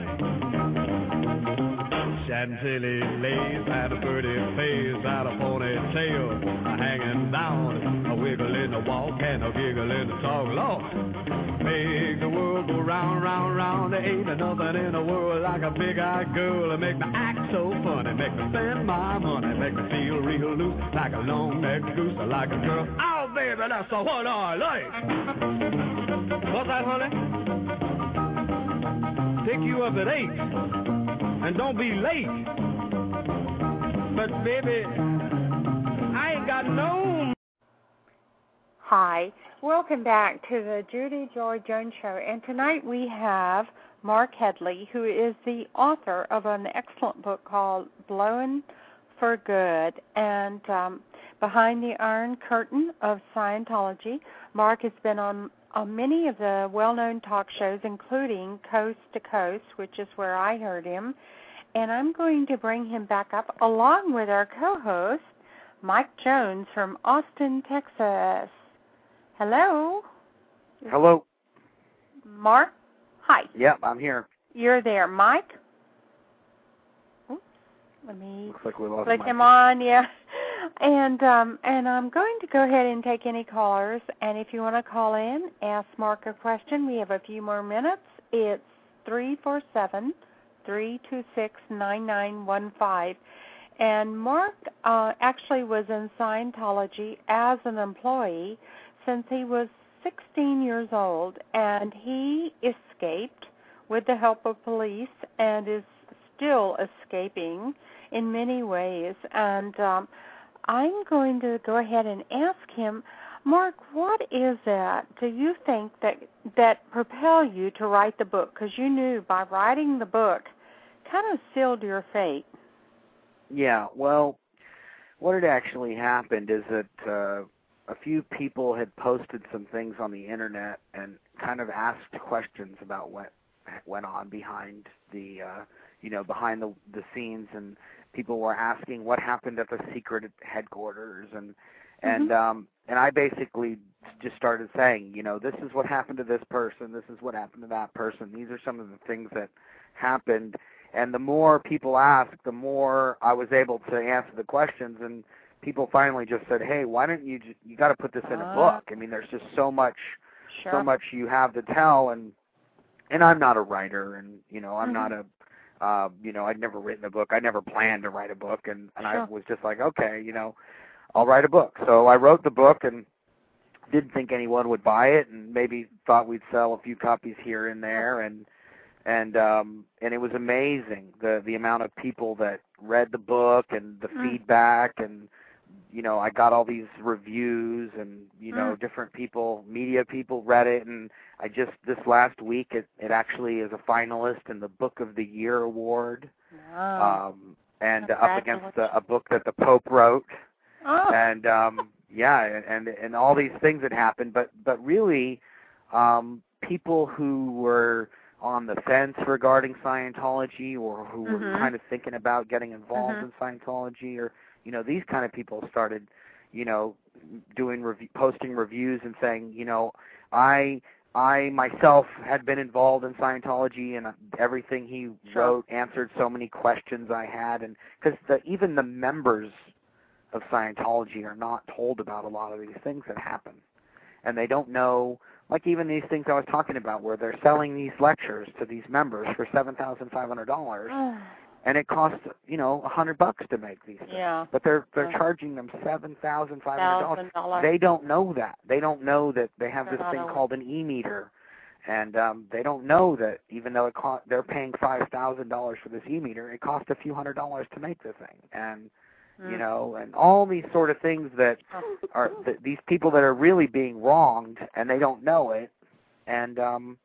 Chantilly lace and a pretty face and a ponytail hanging down, a wiggle in the walk and a giggle in the talk. Lord, make the world go round, round, round. There ain't nothing in the world like a big-eyed girl to make me act so funny, make me spend my money, make me feel real loose like a long-necked goose, like a girl. Oh, baby, that's the what I like. What's that, honey? Pick you up at eight, and don't be late. But, baby, I ain't got no... Hi. Welcome back to the Judy Joy Jones Show. And tonight we have Mark Headley, who is the author of an excellent book called Blowing for Good. And um, Behind the Iron Curtain of Scientology, Mark has been on, on many of the well-known talk shows, including Coast to Coast, which is where I heard him. And I'm going to bring him back up along with our co-host, Mike Jones from Austin, Texas. Hello. Hello. Mark? Hi. Yep, I'm here. You're there. Mike? Oops. Let me Looks like we lost click Mike. him on, yeah. And um, and I'm going to go ahead and take any callers. And if you want to call in, ask Mark a question. We have a few more minutes. It's three four seven, three two six, nine nine one five. And Mark uh, actually was in Scientology as an employee since he was sixteen years old, and he escaped with the help of police and is still escaping in many ways. And um, I'm going to go ahead and ask him, Mark, what is that, do you think, that that propelled you to write the book? Because you knew by writing the book kind of sealed your fate. Yeah, well, what had actually happened is that uh, a few people had posted some things on the internet and kind of asked questions about what went on behind the, uh, you know, behind the the scenes, and people were asking what happened at the secret headquarters, and and mm-hmm. um, and I basically just started saying, you know, this is what happened to this person, this is what happened to that person. These are some of the things that happened. And the more people asked, the more I was able to answer the questions. And people finally just said, "Hey, why don't you? Just, you got to put this in a book. I mean, there's just so much, sure. so much you have to tell." And and I'm not a writer, and you know, I'm mm-hmm. not a, uh, you know, I'd never written a book. I never planned to write a book, and and sure. I was just like, okay, you know, I'll write a book. So I wrote the book, and didn't think anyone would buy it, and maybe thought we'd sell a few copies here and there, and. And um, and it was amazing, the the amount of people that read the book and the mm. feedback, and you know, I got all these reviews, and you know, mm. different people, media people read it, and I just this last week it, it actually is a finalist in the Book of the Year award, wow. um, and uh, up against a, a book that the Pope wrote, oh. and um, yeah, and and all these things that happened, but but really, um, people who were on the fence regarding Scientology, or who mm-hmm. were kind of thinking about getting involved mm-hmm. in Scientology, or you know, these kind of people started, you know, doing rev- posting reviews and saying, you know, I I myself had been involved in Scientology, and everything he sure. wrote answered so many questions I had, and because the, even the members of Scientology are not told about a lot of these things that happen, and they don't know. Like even these things I was talking about, where they're selling these lectures to these members for seven thousand five hundred dollars, and it costs you know a hundred bucks to make these things. Yeah. But they're they're yeah. charging them seven thousand five hundred dollars. They don't know that. They don't know that they have they're this thing aware. called an e-meter, and um, they don't know that even though it co- they're paying five thousand dollars for this e-meter, it costs a few hundred dollars to make the thing, and mm. you know, and all these sort of things that are th- these people that are really being wronged, and they don't know it, and um,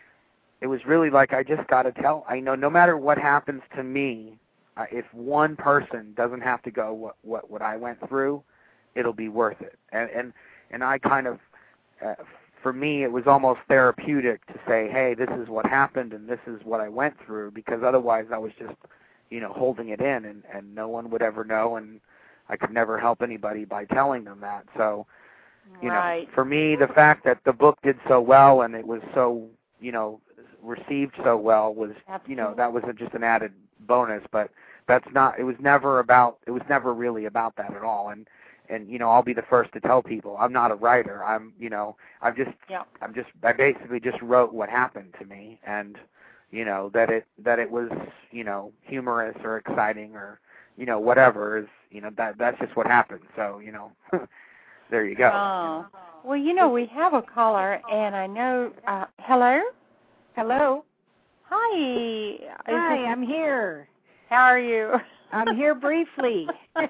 it was really like, I just got to tell, I know no matter what happens to me, uh, if one person doesn't have to go what, what, what I went through, it'll be worth it. And and, and I kind of, uh, for me, it was almost therapeutic to say, hey, this is what happened, and this is what I went through, because otherwise I was just, you know, holding it in, and, and no one would ever know, and I could never help anybody by telling them that. So, you right. know, for me, the fact that the book did so well and it was so, you know, received so well was, Absolutely. you know, that was a, just an added bonus. But that's not. It was never about. It was never really about that at all. And and you know, I'll be the first to tell people I'm not a writer. I'm, you know, I've just, yeah. I'm just, I basically just wrote what happened to me, and you know that it that it was, you know, humorous or exciting or, you know, whatever is, you know, that that's just what happened. So, you know. There you go. Oh. Well, you know, we have a caller, and I know, uh, hello? Hello. Hi. Is Hi, this, I'm here. how are you? I'm here briefly.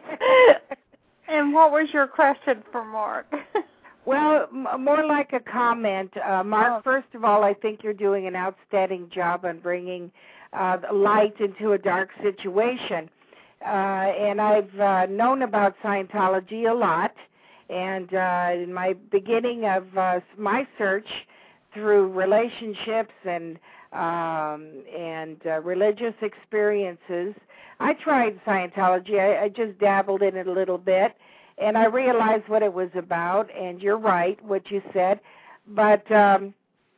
And what was your question for Mark? Well, m- more like a comment. Uh, Mark, Oh. first of all, I think you're doing an outstanding job on bringing uh, light into a dark situation. Uh, and I've uh, known about Scientology a lot. And uh, in my beginning of uh, my search through relationships and um, and uh, religious experiences, I tried Scientology. I, I just dabbled in it a little bit, and I realized what it was about. And you're right, what you said. But um,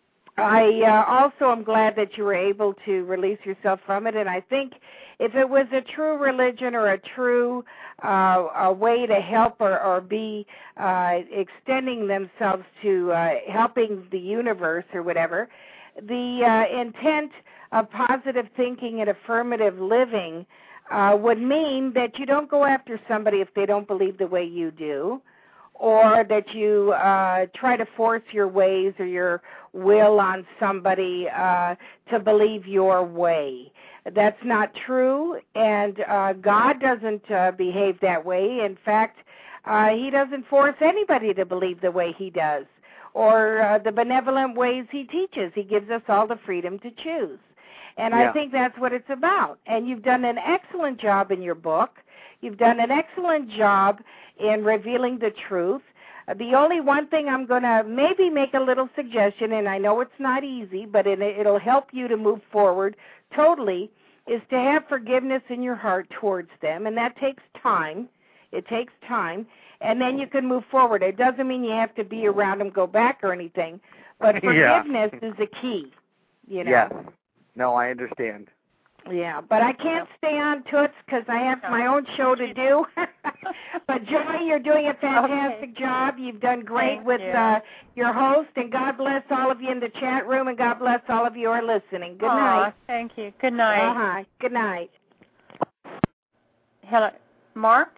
I uh, also am glad that you were able to release yourself from it. And I think if it was a true religion or a true uh, a way to help or, or be uh, extending themselves to uh, helping the universe or whatever, the uh, intent of positive thinking and affirmative living uh, would mean that you don't go after somebody if they don't believe the way you do, or that you uh, try to force your ways or your will on somebody uh, to believe your way. That's not true, and uh, God doesn't uh, behave that way. In fact, uh, He doesn't force anybody to believe the way He does or uh, the benevolent ways He teaches. He gives us all the freedom to choose. And Yeah. I think that's what it's about. And you've done an excellent job in your book. You've done an excellent job in revealing the truth. Uh, the only one thing I'm going to maybe make a little suggestion, and I know it's not easy, but it, it'll help you to move forward totally, is to have forgiveness in your heart towards them, and that takes time. It takes time, and then you can move forward. It doesn't mean you have to be around them, go back or anything, but Yeah. forgiveness is the key, you know. Yes. No, I understand. Yeah, but I can't stay on Toots because I have my own show to do. But Joy, you're doing a fantastic Okay. job. You've done great Thank with you. uh, your host, and God bless all of you in the chat room, and God bless all of you who are listening. Good Aw, night. thank you. Good night. Uh-huh. Good night. Hello, Mark?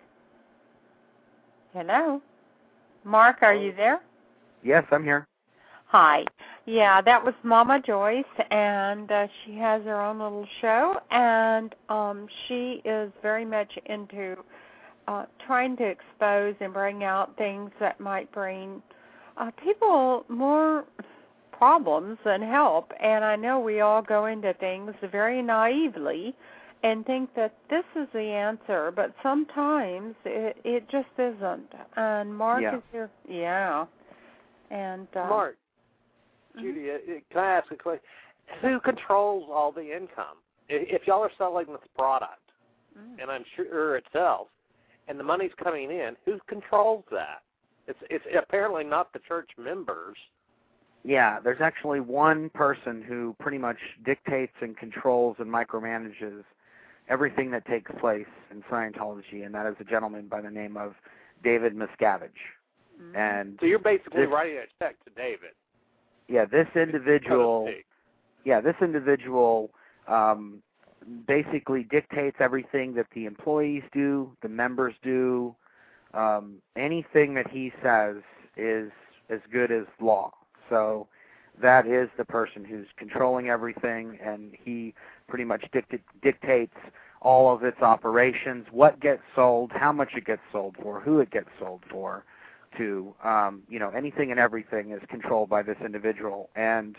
Hello? Mark, are you there? Yes, I'm here. Hi. Yeah, that was Mama Joyce, and uh, she has her own little show, and um, she is very much into uh, trying to expose and bring out things that might bring uh, people more problems than help. And I know we all go into things very naively and think that this is the answer, but sometimes it, it just isn't. And Mark Yeah. is here. Yeah. And uh, Mark, mhm. Judy, uh, can I ask a question? Who controls all the income? I- If y'all are selling this product, Mm. and I'm sure it sells, and the money's coming in, who controls that? It's it's apparently not the church members. Yeah, there's actually one person who pretty much dictates and controls and micromanages everything that takes place in Scientology, and that is a gentleman by the name of David Miscavige. Mhm. And So you're basically this, writing a check to David. yeah, this individual, So to speak. yeah, this individual um, basically dictates everything that the employees do, the members do. Um, anything that he says is as good as law. So that is the person who's controlling everything, and he pretty much dict- dictates all of its operations, what gets sold, how much it gets sold for, who it gets sold for, to, um, you know, anything and everything is controlled by this individual. And,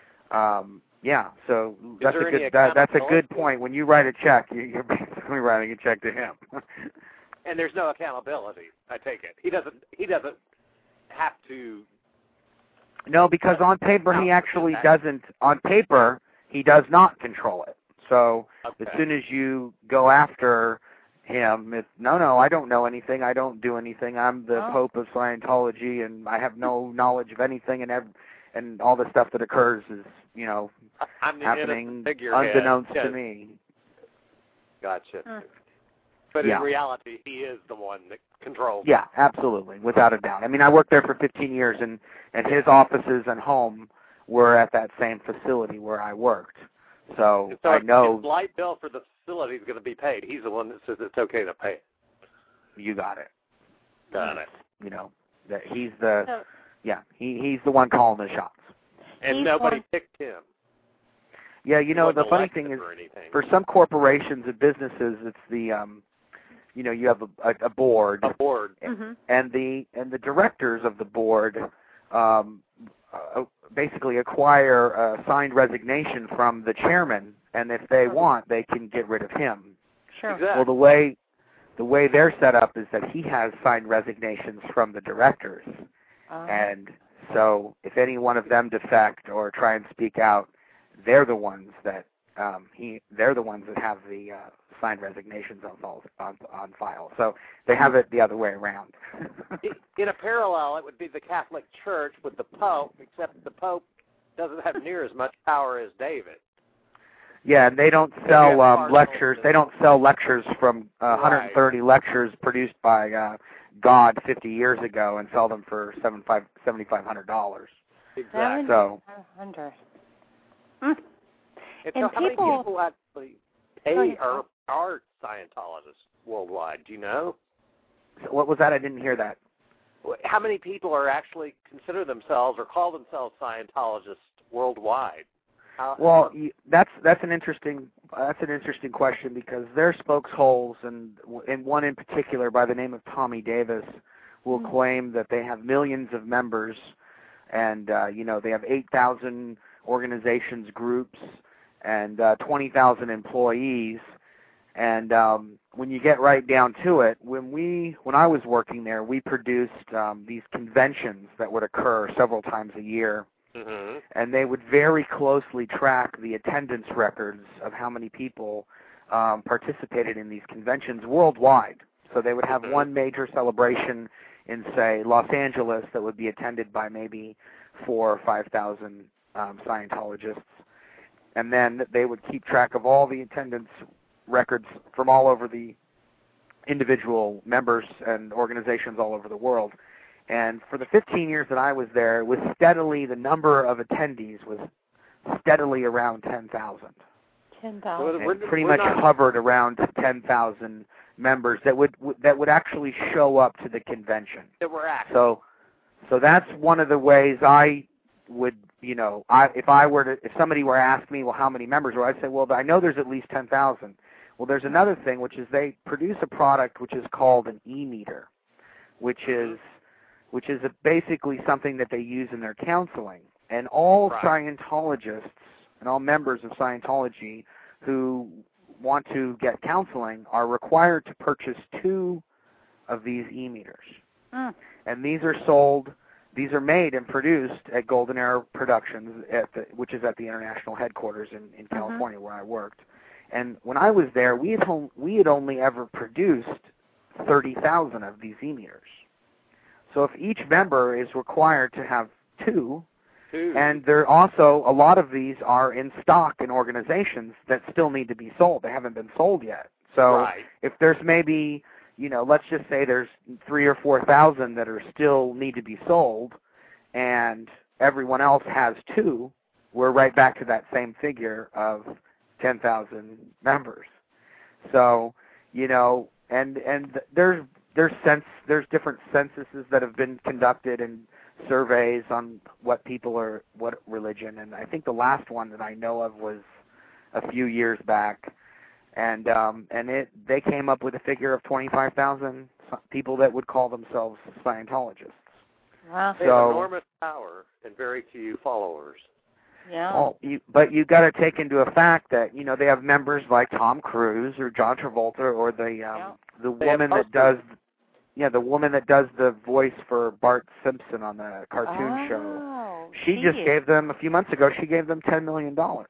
um, yeah, so that's a there any good that, that's a good accountability? point. When you write a check, you- you're basically writing a check to him. And there's no accountability. I take it he doesn't he doesn't have to. No, because on paper he actually doesn't. On paper, he does not control it. So Okay. as soon as you go after him, it's, no, no, I don't know anything. I don't do anything. I'm the Oh. Pope of Scientology, and I have no knowledge of anything, and ev- and all the stuff that occurs is, you know, I'm the happening innocent figurehead. unbeknownst Yes. to me. Gotcha. Mm. But Yeah. in reality, he is the one that controls. Yeah, absolutely, without a doubt. I mean, I worked there for fifteen years, and, and his offices and home were at that same facility where I worked. So, So I if know his light bill for the facility is going to be paid. He's the one that says it's okay to pay it. you got it. Got it. You know, that he's the, So, yeah, he he's the one calling the shots. And He's nobody one- picked him. Yeah, you He know, the wasn't funny elected thing is, or anything. for some corporations and businesses, it's the, um, you know, you have a, a, a board, a board. mhm. and the and the directors of the board um, uh, basically acquire a signed resignation from the chairman, and if they want, they can get rid of him. Sure. Exactly. Well, the way the way they're set up is that he has signed resignations from the directors, Uh, and so if any one of them defect or try and speak out, they're the ones that um, he they're the ones that have the uh, signed resignations on, file- on on file. So they have it the other way around. In a parallel, it would be the Catholic Church with the Pope, except the Pope doesn't have near as much power as David. Yeah, and they don't have sell um, cardinals lectures. and- They don't sell lectures from uh, one hundred thirty lectures produced by uh, God fifty years ago and sell them for seven five seventy five hundred dollars. Exactly. So seven hundred. Mm. And and so how people- many people actually Go pay ahead. are, are Scientologists worldwide? Do you know? so what was that? I didn't hear that. How many people are actually consider themselves or call themselves Scientologists worldwide? How, Well, you, that's that's an interesting that's an interesting question because their spokesholes and and one in particular by the name of Tommy Davis will Mm. claim that they have millions of members, and uh, you know they have eight thousand organizations, groups, and uh, twenty thousand employees. And um, when you get right down to it, when we when I was working there, we produced um, these conventions that would occur several times a year. mm-hmm. And they would very closely track the attendance records of how many people um, participated in these conventions worldwide. So they would have Mhm. one major celebration in, say, Los Angeles that would be attended by maybe four or five thousand um, Scientologists, and then they would keep track of all the attendance records from all over the individual members and organizations all over the world. And for the fifteen years that I was there, it was steadily, the number of attendees was steadily around ten thousand. ten So thousand. we're- And pretty we're much not- hovered around ten thousand members that would that would actually show up to the convention. that we're active. So, so that's one of the ways I would, you know, I if I were to, if somebody were to ask me, well, how many members are, I'd say, well, I know there's at least ten thousand. Well, there's another thing, which is they produce a product which is called an e-meter, which Mhm. is which is a, basically something that they use in their counseling. And all Right. Scientologists and all members of Scientology who want to get counseling are required to purchase two of these e-meters. Mm. And these are sold, these are made and produced at Golden Era Productions, at the, which is at the international headquarters in, in California, mm-hmm. where I worked. And when I was there, we had, home, we had only ever produced thirty thousand of these e-meters. So if each member is required to have two, two, and there also, a lot of these are in stock in organizations that still need to be sold. They haven't been sold yet. So right. if there's maybe, you know, let's just say there's three or four thousand that are still need to be sold, and everyone else has two, we're right back to that same figure of ten thousand members. So, you know, and and there's there's sense there's different censuses that have been conducted and surveys on what people are, what religion, and I think the last one that I know of was a few years back, and um, and it they came up with a figure of twenty-five thousand people that would call themselves Scientologists. Wow. They so, have enormous power and very few followers. Yeah. Well, you, but you got to take into a fact that, you know, they have members like Tom Cruise or John Travolta or the um, yeah. the they woman that does, yeah, the woman that does the voice for Bart Simpson on the cartoon oh, show. She, she just is. gave them a few months ago. She gave them ten million dollars.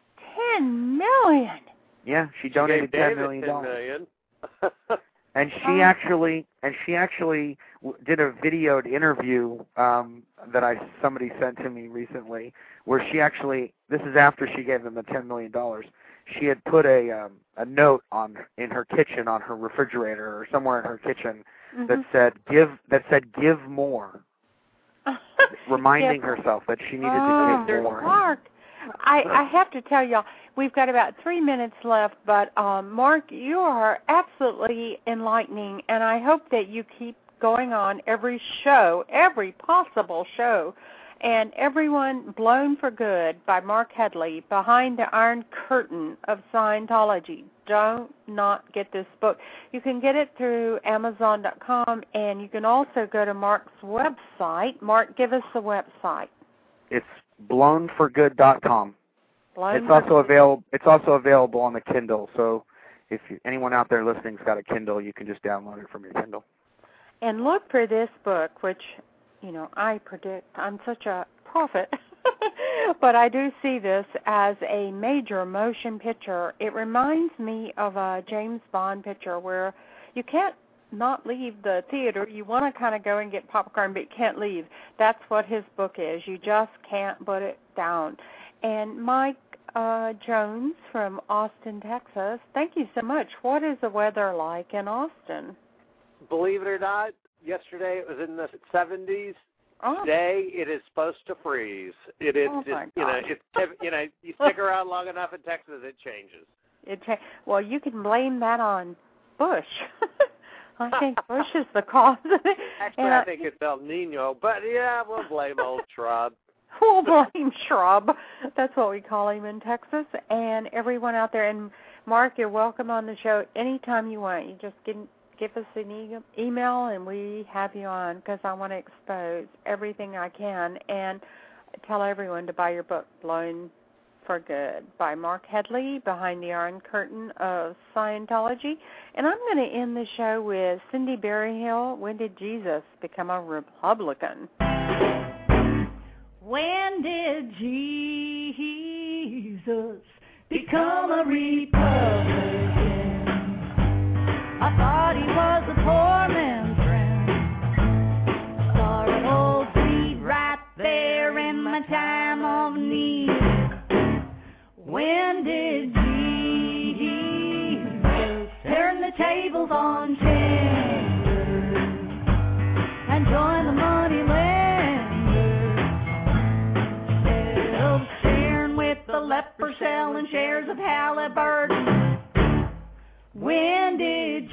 Ten million. Yeah, she donated she gave ten David million dollars. ten million. And she Oh. actually, and she actually w- did a videoed interview um, that I somebody sent to me recently, where she actually, this is after she gave them the ten million dollars. She had put a um, a note on in her kitchen, on her refrigerator, or somewhere in her kitchen, mm-hmm. that said "give" that said "give more," reminding yeah. herself that she needed oh, to give more. Mark, I, I have to tell y'all, we've got about three minutes left, but um, Mark, you are absolutely enlightening, and I hope that you keep going on every show, every possible show. And everyone, Blown for Good by Mark Headley, Behind the Iron Curtain of Scientology. Don't not get this book. You can get it through Amazon dot com, and you can also go to Mark's website. Mark, give us the website. It's blown for good dot com. Blown It's also available. It's also available on the Kindle. So, if you, anyone out there listening's got a Kindle, you can just download it from your Kindle. And look for this book, which, you know, I predict I'm such a prophet, but I do see this as a major motion picture. It reminds me of a James Bond picture where you can't not leave the theater. You want to kind of go and get popcorn, but you can't leave. That's what his book is. You just can't put it down. And Mike uh, Jones from Austin, Texas, thank you so much. What is the weather like in Austin? Believe it or not, yesterday it was in the seventies. Oh. Today it is supposed to freeze. It is, Oh, my it, you know, God. it's you know, you stick around long enough in Texas, it changes. It cha- well, you can blame that on Bush. I think Bush is the cause. Actually, and I think it's El Nino, but yeah, we'll blame old Shrub. We'll blame Shrub. That's what we call him in Texas. And everyone out there, and Mark, you're welcome on the show anytime you want. You just give, give us an e- email, and we have you on, because I want to expose everything I can and tell everyone to buy your book, Blown for Good, by Mark Headley, Behind the Iron Curtain of Scientology. And I'm going to end the show with Cindy Berryhill. When did Jesus become a Republican? When did Jesus become a Republican? I thought he was a poor man's friend. Saw an old seed right there in my time of need. When did Jesus turn the tables on chambers and join the money lenders instead of sharing with the leper selling shares of Halliburton? When did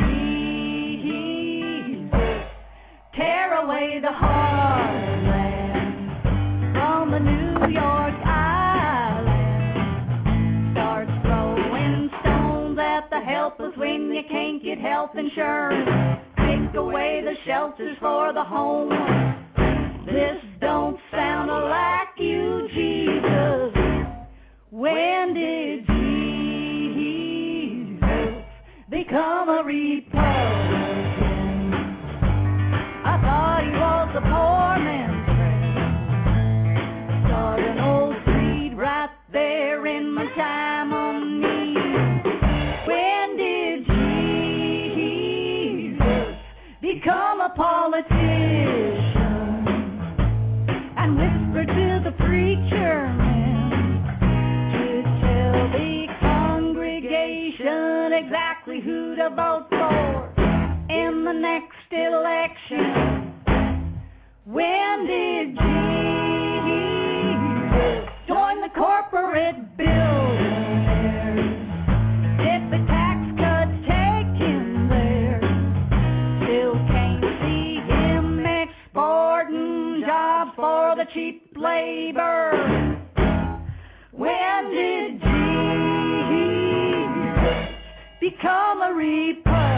Jesus tear away the heartland from the New York Island? Start throwing stones at the helpless when you can't get health insurance. Take away the shelters for the homeless. This don't sound like you, Jesus. When did Jesus a Republican. I thought he was a poor man's friend. Started an old creed right there in my time on need. When did Jesus become a politician and whisper to the preacher man to tell the congregation exactly who to vote for in the next election? When did Jesus join the corporate billionaires? Did the tax cut take him there? Still can't see him exporting jobs for the cheap labor. When did Jesus become a Republican?